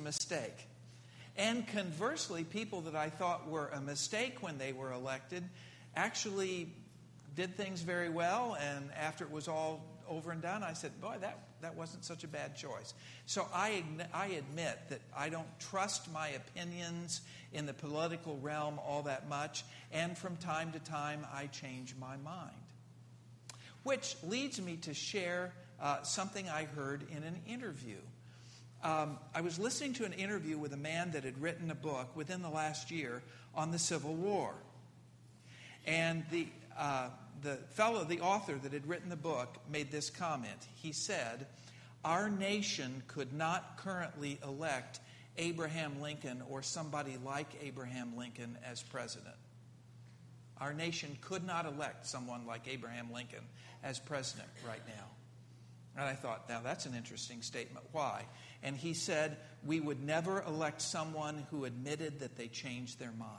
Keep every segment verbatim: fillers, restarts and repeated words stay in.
mistake. And conversely, people that I thought were a mistake when they were elected actually did things very well, and after it was all over and done, I said, boy, that, that wasn't such a bad choice. So I, I admit that I don't trust my opinions in the political realm all that much, and from time to time I change my mind. Which leads me to share uh, something I heard in an interview. Um, I was listening to an interview with a man that had written a book within the last year on the Civil War. And the uh, the fellow, the author that had written the book, made this comment. He said, "Our nation could not currently elect Abraham Lincoln or somebody like Abraham Lincoln as president. Our nation could not elect someone like Abraham Lincoln as president right now." And I thought, now that's an interesting statement. Why? And he said, we would never elect someone who admitted that they changed their mind.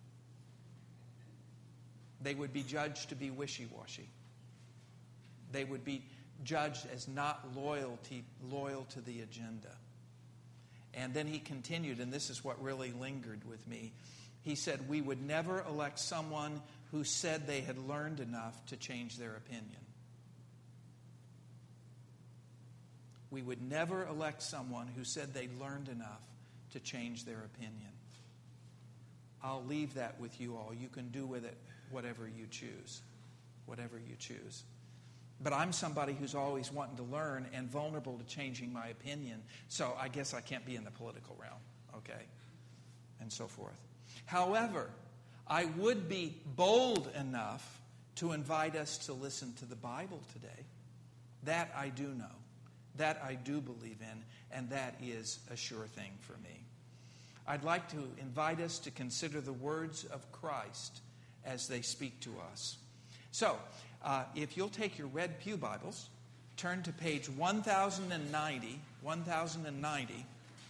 They would be judged to be wishy-washy. They would be judged as not loyalty, loyal to the agenda. And then he continued, and this is what really lingered with me. He said, we would never elect someone who said they had learned enough to change their opinion. We would never elect someone who said they learned enough to change their opinion. I'll leave that with you all. You can do with it whatever you choose. Whatever you choose. But I'm somebody who's always wanting to learn and vulnerable to changing my opinion. So I guess I can't be in the political realm. Okay? And so forth. However, I would be bold enough to invite us to listen to the Bible today. That I do know. That I do believe in. And that is a sure thing for me. I'd like to invite us to consider the words of Christ as they speak to us. So, uh, if you'll take your red pew Bibles, turn to page one thousand ninety, one thousand ninety.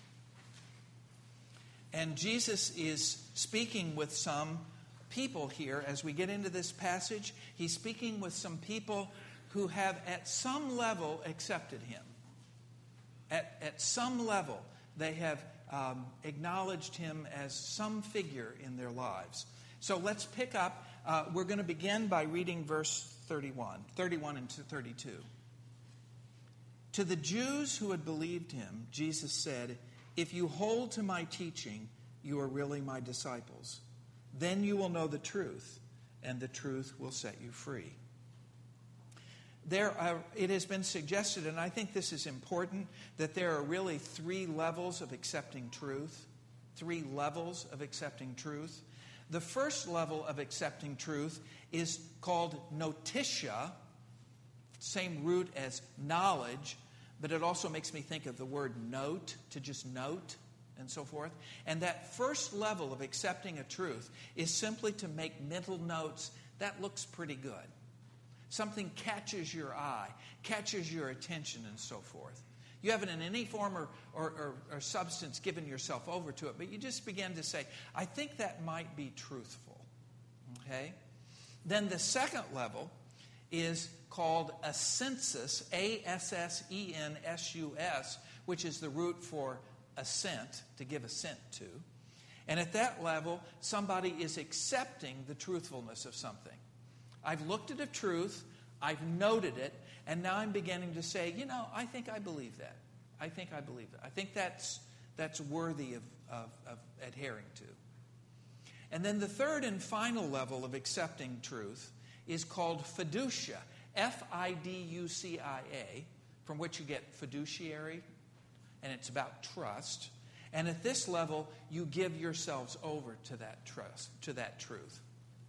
And Jesus is speaking with some people here. As we get into this passage, he's speaking with some people who have at some level accepted him. At, at some level, they have um, acknowledged him as some figure in their lives. So let's pick up. Uh, we're going to begin by reading verse thirty-one, thirty-one and thirty-two. To the Jews who had believed him, Jesus said, if you hold to my teaching, you are really my disciples. Then you will know the truth, and the truth will set you free. There are, it has been suggested, and I think this is important, that there are really three levels of accepting truth. Three levels of accepting truth. The first level of accepting truth is called notitia, same root as knowledge, but it also makes me think of the word note, to just note, and so forth. And that first level of accepting a truth is simply to make mental notes. That looks pretty good. Something catches your eye, catches your attention, and so forth. You haven't in any form or, or, or, or substance given yourself over to it, but you just begin to say, I think that might be truthful. Okay? Then the second level is called assensus, A S S E N S U S, which is the root for assent, to give assent to. And at that level, somebody is accepting the truthfulness of something. I've looked at a truth, I've noted it, and now I'm beginning to say, you know, I think I believe that. I think I believe that. I think that's that's worthy of, of, of adhering to. And then the third and final level of accepting truth is called fiducia, F I D U C I A, from which you get fiduciary, and it's about trust. And at this level, you give yourselves over to that trust, to that truth.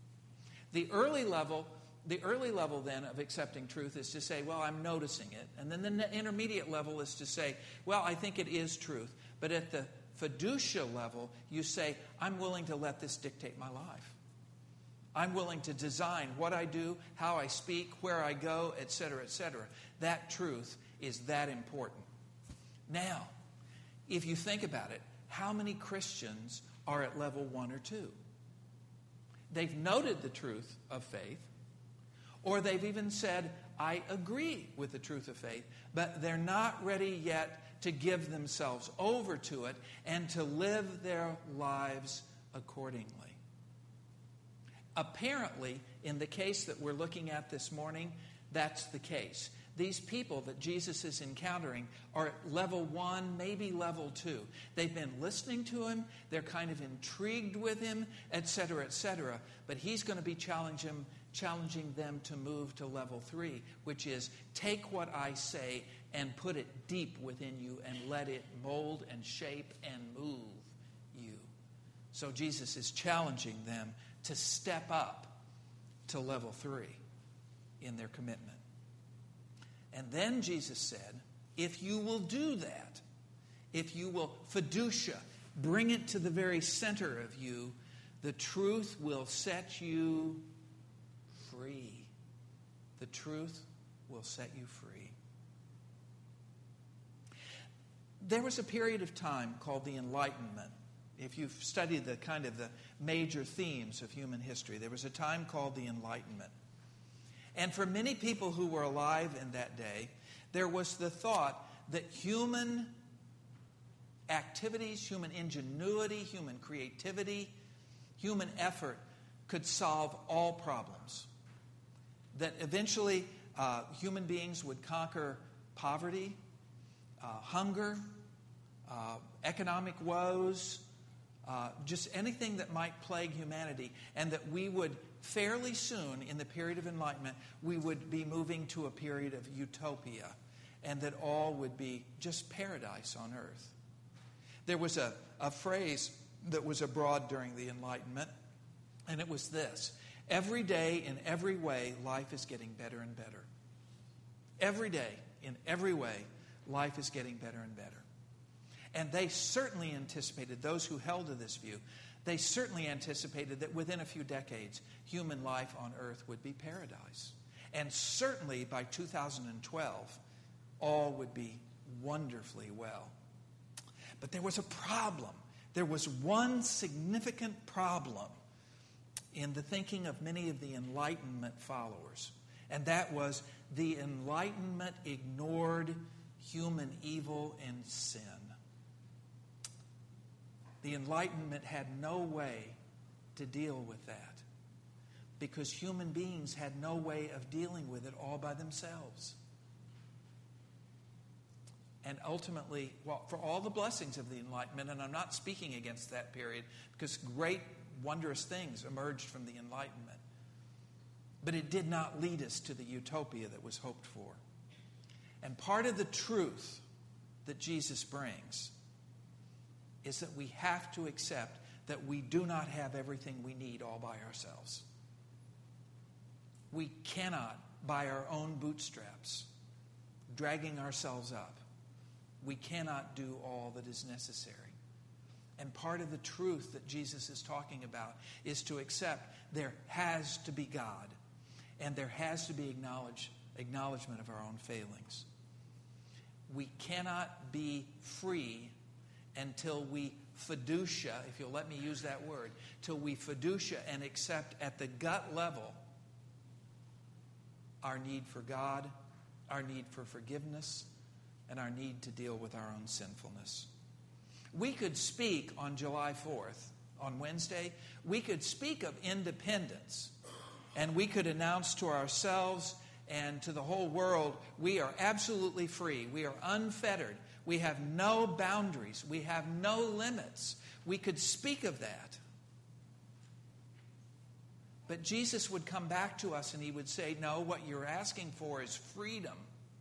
The early level, the early level then of accepting truth is to say, well, I'm noticing it. And then the intermediate level is to say, well, I think it is truth. But at the fiducia level, you say, I'm willing to let this dictate my life. I'm willing to design what I do, how I speak, where I go, et cetera, et cetera. That truth is that important. Now, if you think about it, how many Christians are at level one or two? They've noted the truth of faith, or they've even said, I agree with the truth of faith, but they're not ready yet to give themselves over to it and to live their lives accordingly. Apparently, in the case that we're looking at this morning, that's the case. These people that Jesus is encountering are at level one, maybe level two. They've been listening to him. They're kind of intrigued with him, et cetera, et cetera. But he's going to be challenging, challenging them to move to level three, which is take what I say and put it deep within you and let it mold and shape and move you. So Jesus is challenging them to step up to level three in their commitment. And then Jesus said, if you will do that, if you will fiducia, bring it to the very center of you, the truth will set you free. The truth will set you free. There was a period of time called the Enlightenment. If you've studied the kind of the major themes of human history, there was a time called the Enlightenment. And for many people who were alive in that day, there was the thought that human activities, human ingenuity, human creativity, human effort could solve all problems. That eventually uh, human beings would conquer poverty, uh, hunger, uh, economic woes, uh, just anything that might plague humanity, and that we would fairly soon, in the period of enlightenment, we would be moving to a period of utopia, and that all would be just paradise on earth. There was a, a phrase that was abroad during the Enlightenment, and it was this: every day, in every way, life is getting better and better. Every day, in every way, life is getting better and better. And they certainly anticipated, those who held to this view, they certainly anticipated that within a few decades, human life on earth would be paradise. And certainly by two thousand twelve, all would be wonderfully well. But there was a problem. There was one significant problem in the thinking of many of the Enlightenment followers. And that was the Enlightenment ignored human evil and sin. The Enlightenment had no way to deal with that because human beings had no way of dealing with it all by themselves. And ultimately, well, for all the blessings of the Enlightenment, and I'm not speaking against that period because great, wondrous things emerged from the Enlightenment, but it did not lead us to the utopia that was hoped for. And part of the truth that Jesus brings is that we have to accept that we do not have everything we need all by ourselves. We cannot, by our own bootstraps, dragging ourselves up, we cannot do all that is necessary. And part of the truth that Jesus is talking about is to accept there has to be God, and there has to be acknowledge, acknowledgement of our own failings. We cannot be free until we fiducia, if you'll let me use that word, till we fiducia and accept at the gut level our need for God, our need for forgiveness, and our need to deal with our own sinfulness. We could speak on July fourth, on Wednesday, we could speak of independence, and we could announce to ourselves and to the whole world, we are absolutely free, we are unfettered, we have no boundaries, we have no limits. We could speak of that. But Jesus would come back to us and he would say, no, what you're asking for is freedom.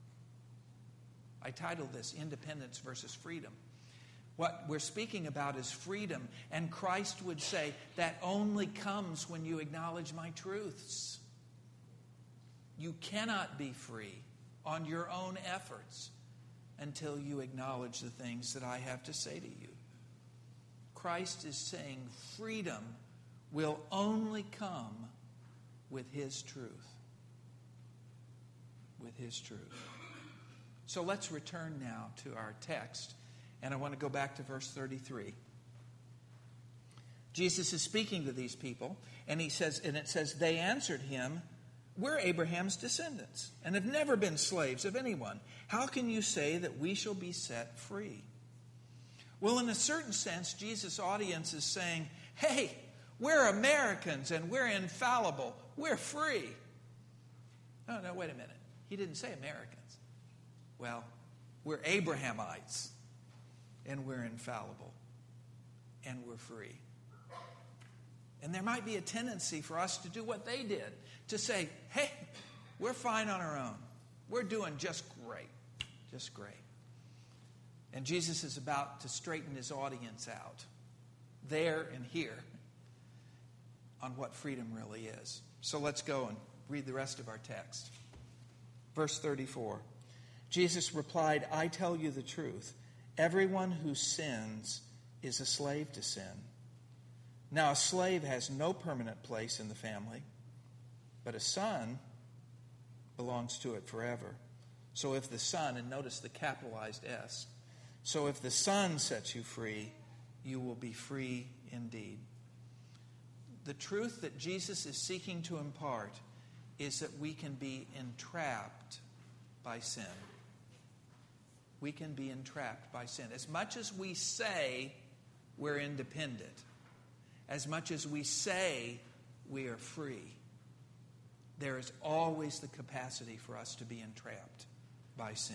I titled this Independence versus Freedom. What we're speaking about is freedom. And Christ would say, that only comes when you acknowledge my truths. You cannot be free on your own efforts until you acknowledge the things that I have to say to you. Christ is saying freedom will only come with his truth. With his truth. So let's return now to our text. And I want to go back to verse thirty-three. Jesus is speaking to these people, and he says, and it says, they answered him, We're Abraham's descendants and have never been slaves of anyone. How can you say that we shall be set free? Well, in a certain sense, Jesus' audience is saying, hey, we're Americans and we're infallible. We're free. No, no, wait a minute. He didn't say Americans. Well, we're Abrahamites and we're infallible and we're free. And there might be a tendency for us to do what they did, to say, hey, we're fine on our own. We're doing just great, just great. And Jesus is about to straighten his audience out, there and here, on what freedom really is. So let's go and read the rest of our text. Verse thirty-four. Jesus replied, I tell you the truth. Everyone who sins is a slave to sin. Now, a slave has no permanent place in the family, but a son belongs to it forever. So if the Son, and notice the capitalized S, so if the Son sets you free, you will be free indeed. The truth that Jesus is seeking to impart is that we can be entrapped by sin. We can be entrapped by sin. As much as we say we're independent, as much as we say we are free, there is always the capacity for us to be entrapped by sin.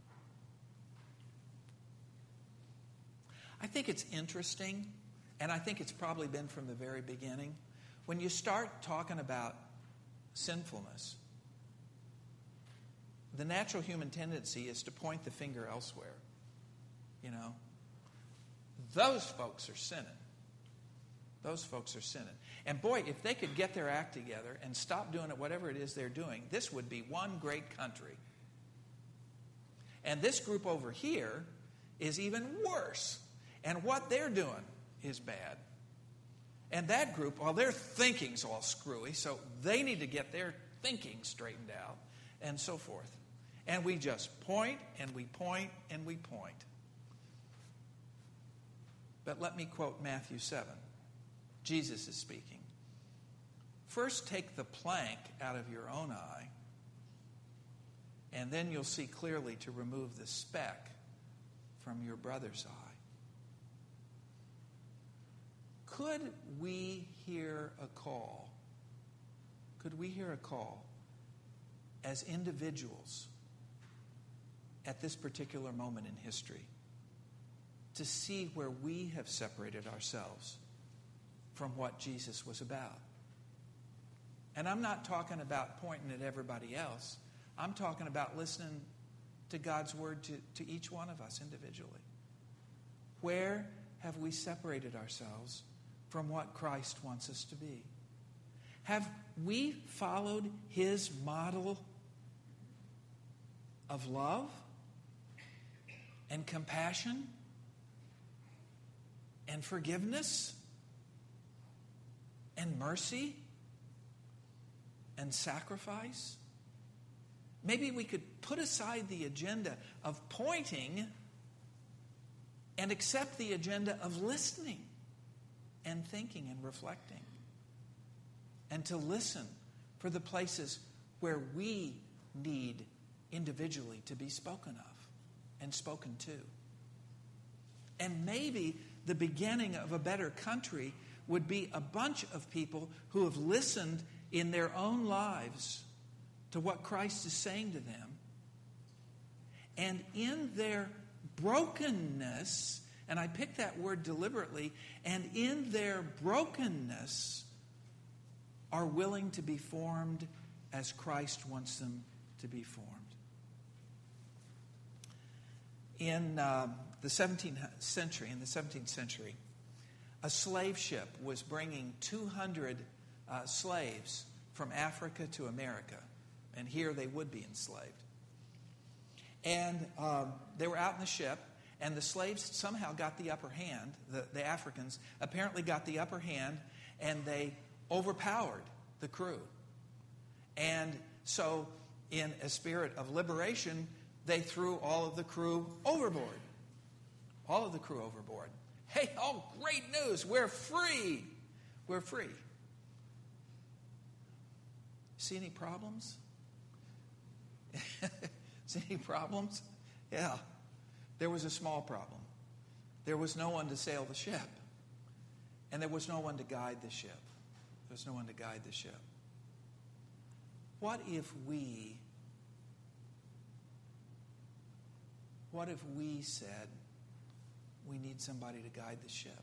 I think it's interesting, and I think it's probably been from the very beginning, when you start talking about sinfulness, the natural human tendency is to point the finger elsewhere. You know, those folks are sinning. Those folks are sinning. And boy, if they could get their act together and stop doing it, whatever it is they're doing, this would be one great country. And this group over here is even worse. And what they're doing is bad. And that group, well, their thinking's all screwy, so they need to get their thinking straightened out, and so forth. And we just point, and we point, and we point. But let me quote Matthew seven. Jesus is speaking. First, take the plank out of your own eye, and then you'll see clearly to remove the speck from your brother's eye. Could we hear a call? Could we hear a call as individuals at this particular moment in history to see where we have separated ourselves from what Jesus was about? And I'm not talking about pointing at everybody else. I'm talking about listening to God's word to, to each one of us individually. Where have we separated ourselves from what Christ wants us to be? Have we followed his model of love and compassion and forgiveness and mercy and sacrifice? Maybe we could put aside the agenda of pointing and accept the agenda of listening and thinking and reflecting, and to listen for the places where we need individually to be spoken of and spoken to. And maybe the beginning of a better country would be a bunch of people who have listened in their own lives to what Christ is saying to them, and in their brokenness, and I picked that word deliberately, and in their brokenness are willing to be formed as Christ wants them to be formed. In uh, the seventeenth century, in the seventeenth century, a slave ship was bringing two hundred uh, slaves from Africa to America, and here they would be enslaved. And um, they were out in the ship, and the slaves somehow got the upper hand. The, the Africans apparently got the upper hand, and they overpowered the crew. And so, in a spirit of liberation, they threw all of the crew overboard. All of the crew overboard. Hey, oh, great news. We're free. We're free. See any problems? See any problems? Yeah. There was a small problem. There was no one to sail the ship. And there was no one to guide the ship. There was no one to guide the ship. What if we, what if we said, we need somebody to guide the ship?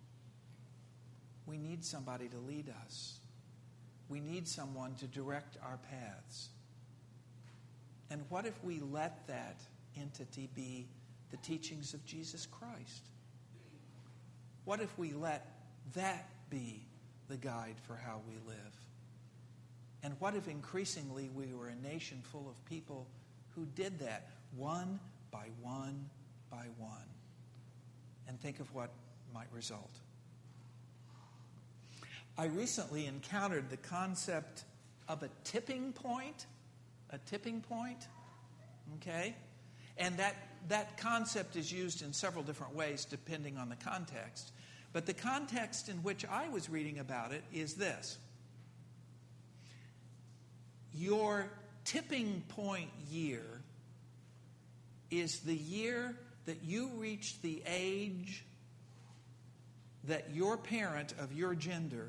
We need somebody to lead us. We need someone to direct our paths. And what if we let that entity be the teachings of Jesus Christ? What if we let that be the guide for how we live? And what if increasingly we were a nation full of people who did that one by one by one? And think of what might result. I recently encountered the concept of a tipping point. A tipping point. Okay? And that, that concept is used in several different ways depending on the context. But the context in which I was reading about it is this. Your tipping point year is the year that you reach the age that your parent of your gender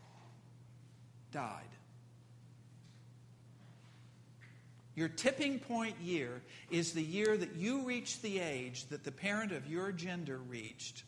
died. Your tipping point year is the year that you reach the age that the parent of your gender reached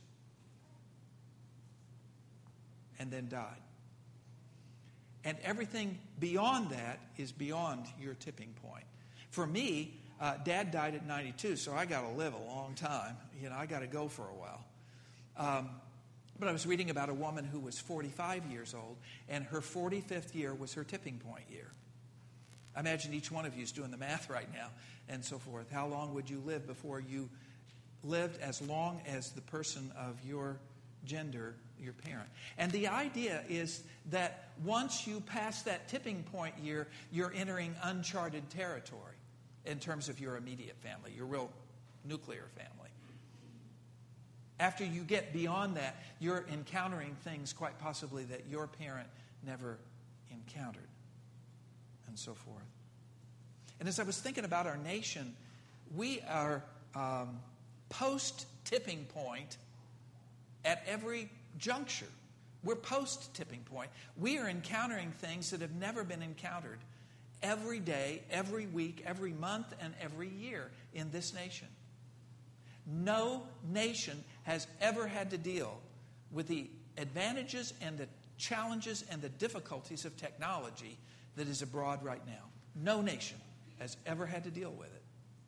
and then died. And everything beyond that is beyond your tipping point. For me, uh, Dad died at ninety-two, so I got to live a long time. You know, I got to go for a while. Um, but I was reading about a woman who was forty-five years old, and her forty-fifth year was her tipping point year. I imagine each one of you is doing the math right now and so forth. How long would you live before you lived as long as the person of your gender, your parent? And the idea is that once you pass that tipping point year, you're entering uncharted territory in terms of your immediate family, your real nuclear family. After you get beyond that, you're encountering things quite possibly that your parent never encountered, and so forth. And as I was thinking about our nation, we are um, post-tipping point at every juncture. We're post-tipping point. We are encountering things that have never been encountered every day, every week, every month, and every year in this nation. No nation has ever had to deal with the advantages and the challenges and the difficulties of technology that is abroad right now. No nation has ever had to deal with it.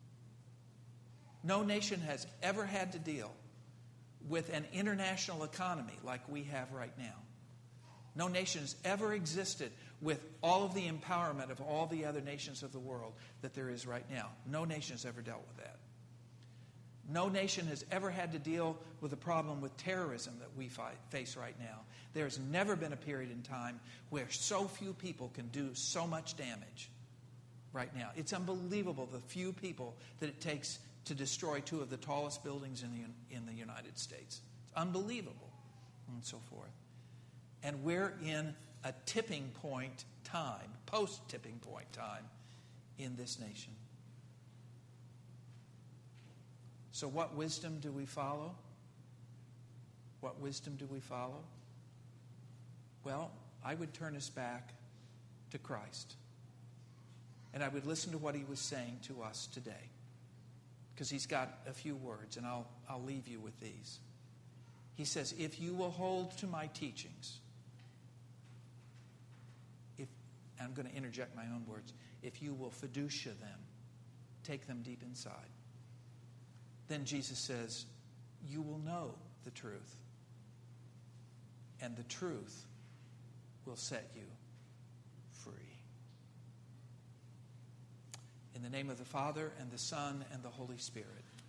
No nation has ever had to deal with an international economy like we have right now. No nation has ever existed with all of the empowerment of all the other nations of the world that there is right now. No nation has ever dealt with that. No nation has ever had to deal with the problem with terrorism that we fight, face right now. There's never been a period in time where so few people can do so much damage right now. It's unbelievable the few people that it takes to destroy two of the tallest buildings in the, in the United States. It's unbelievable, and so forth. And we're in a tipping point time, post-tipping point time in this nation. So what wisdom do we follow? What wisdom do we follow? Well, I would turn us back to Christ. And I would listen to what he was saying to us today. Because he's got a few words, and I'll, I'll leave you with these. He says, if you will hold to my teachings, if and I'm going to interject my own words, if you will fiducia them, take them deep inside, then Jesus says, you will know the truth, and the truth will set you free. In the name of the Father, and the Son, and the Holy Spirit.